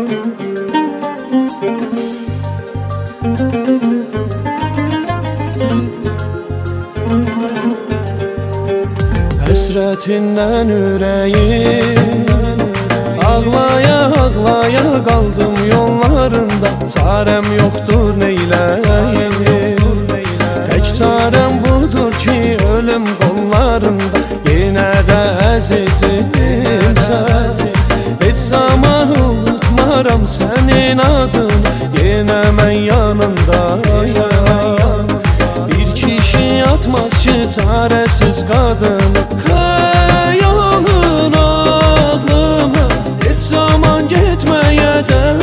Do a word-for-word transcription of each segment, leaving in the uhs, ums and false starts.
Həsrətindən ürəyim ağlaya ağlaya qaldım yollarında. Çarəm yoxdur neyləyim, tək çarəm budur ki ölüm qollarında. Yenə də əzizimsən, heç zaman unutmaram sənin adını. Yenə mən yanındayam, bir kişi atmaz ki çarəsiz qadını. Xəyalın ağlıma heç zaman getməyəcək.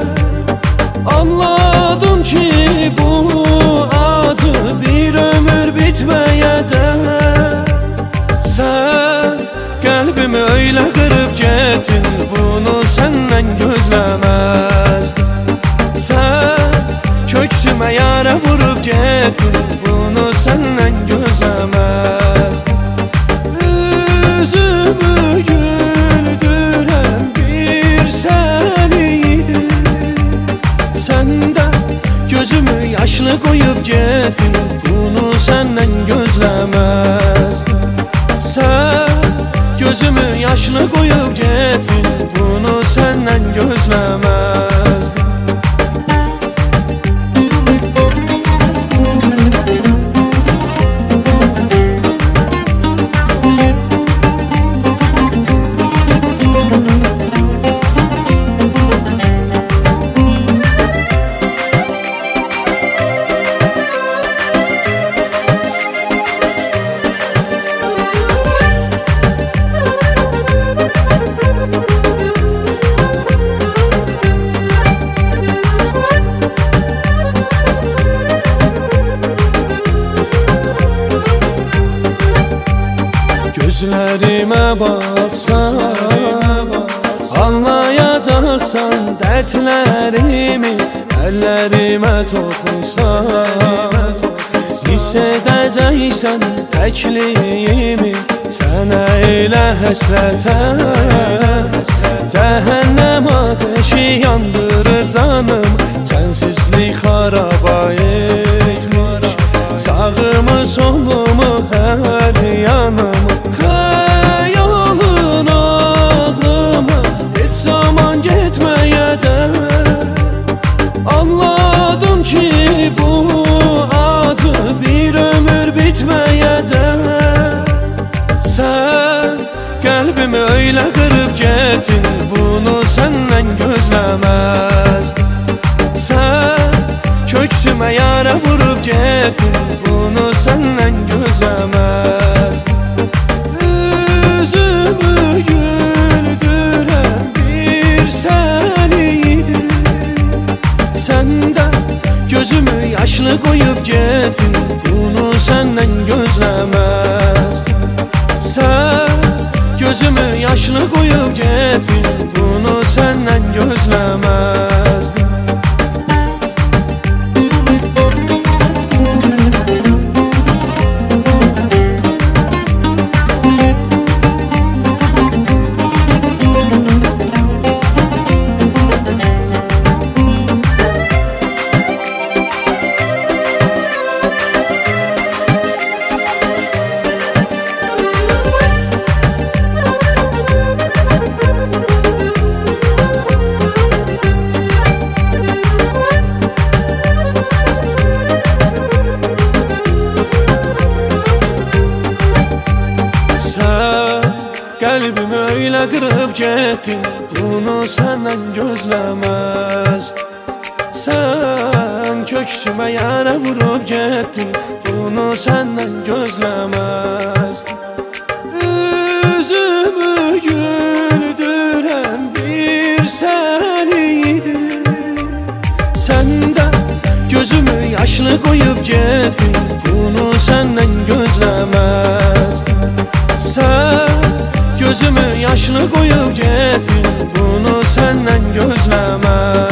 Anladım ki bu acı bir ömür bitməyəcək. Sən qəlbimi öylə qırıb getdin, bunu səndən gözləməzdim. Sən köksümə yara vurub getdin, bunu səndən gözləməzdim. Üzümü güldürən bir sən idin, sən də gözümü yaşlı qoyub getdin, bunu səndən gözləməzdim. Sən gözümü yaşlı qoyub getdin, bunu səndən gözləməzdim. Gözlərimə baxsan, anlayacaqsan dərdlərimi. Əllərimə toxunsan, hiss edəcəksən təkliyimi. Sənə elə həsrətən cəhənnəm ateşi yandırır canım. Sənsizlik xaraba etmiş sağımı solumu hər yanımı. Xəyalın ağlıma heç zaman getməyəcək. Anladım ki bu acı bir ömür bitməyəcək. Sən qəlbimi öylə qırıb getdin, bunu səndən gözləməzdim. Sən köksümə yara vurub getdin, bunu səndən gözləməzdim. Üzümü güldürən bir sən idin, sən də gözümü yaşlı qoyub getdin, bunu səndən gözləməzdim. Sən gözümü yaşlı qoyub getdin, bunu səndən gözləməzdim. Qəlbimi öylə qırıb getdin, bunu səndən gözləməzdim. Sən köksümə yara vurub getdin, bunu səndən gözləməzdim. Üzümü güldürən bir sən idin, sən də gözümü yaşlı qoyub getdin, bunu səndən gözləməzdim. Sən gözümü yaşlı qoyub getdin, bunu səndən gözləməzdim.